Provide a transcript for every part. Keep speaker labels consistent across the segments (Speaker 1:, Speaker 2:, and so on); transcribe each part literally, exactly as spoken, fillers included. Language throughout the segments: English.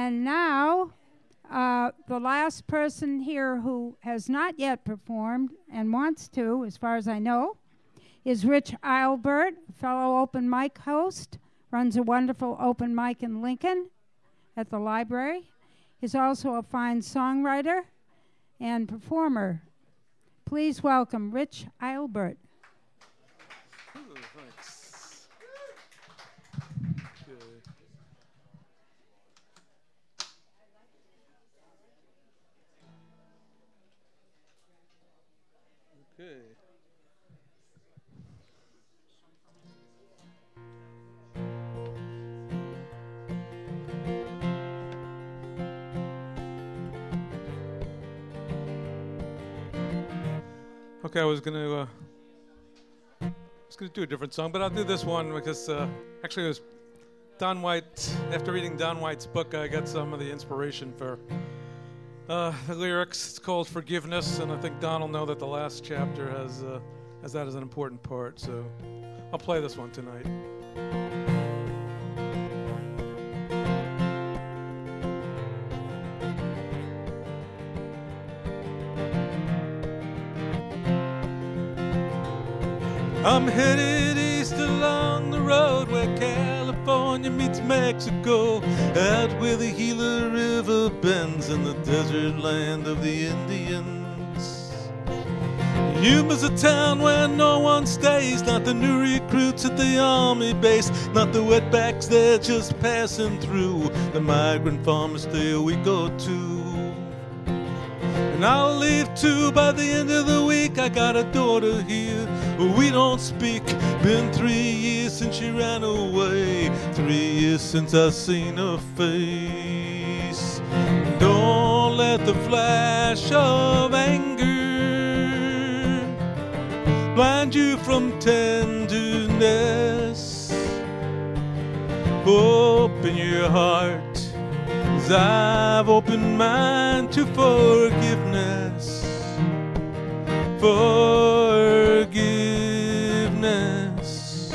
Speaker 1: And now, uh, the last person here who has not yet performed and wants to, as far as I know, is Rich Eilbert, fellow open mic host, runs a wonderful open mic in Lincoln at the library. He's also a fine songwriter and performer. Please welcome Rich Eilbert.
Speaker 2: Ooh, thanks. Okay. Okay. Okay, I was gonna, uh, I was gonna do a different song, but I'll do this one because uh, actually it was Don White. After reading Don White's book, I got some of the inspiration for uh, the lyrics. It's called Forgiveness, and I think Don will know that the last chapter has uh, has that as an important part. So I'll play this one tonight. I'm headed east along the road where California meets Mexico, out where the Gila River bends in the desert land of the Indians. Yuma's a town where no one stays, not the new recruits at the army base, not the wetbacks they're just passing through. The migrant farmers stay a week or two. And I'll leave too by the end of the week. I got a daughter here, we don't speak. Been three years since she ran away, three years since I seen her face. Don't let the flash of anger blind you from tenderness. Open your heart, 'cause I've opened mine to forgiveness. Forgiveness.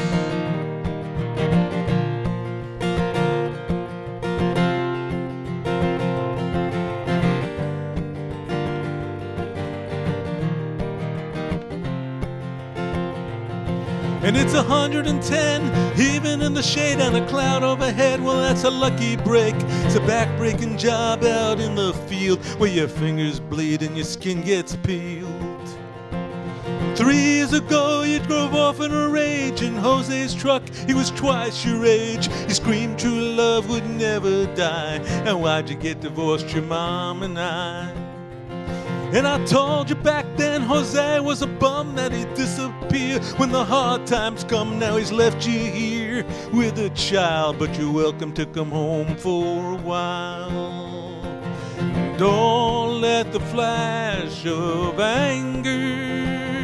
Speaker 2: And it's a hundred and ten, even in the shade, and a cloud overhead. Well, that's a lucky break. It's a back-breaking job out in the field where your fingers bleed and your skin gets peeled. Three years ago, you drove off in a rage in Jose's truck. He was twice your age. You screamed true love would never die. And why'd you get divorced, your mom and I? And I told you back then Jose was a bum, that he'd disappear when the hard times come. Now he's left you here with a child, but you're welcome to come home for a while. Don't let the flash of anger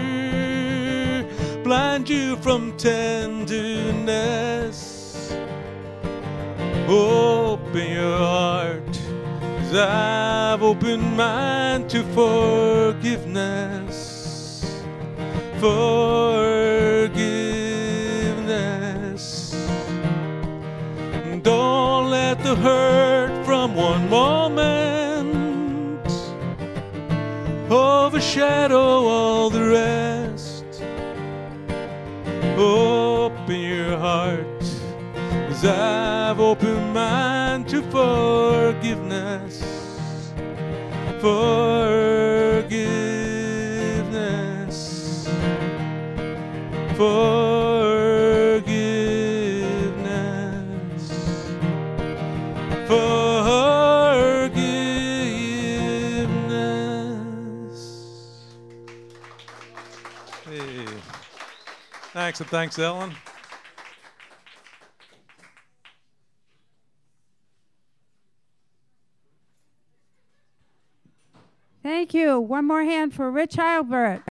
Speaker 2: blind you from tenderness. Open your heart, 'cause I've opened mine to forgiveness. Forgiveness. Don't let the hurt from one moment overshadow all the rest. Open your heart, 'cause I've opened mine to forgiveness. Forgiveness. Forgiveness. Forgiveness. Hey. Thanks, and thanks, Ellen.
Speaker 1: Thank you. One more hand for Rich Eilbert.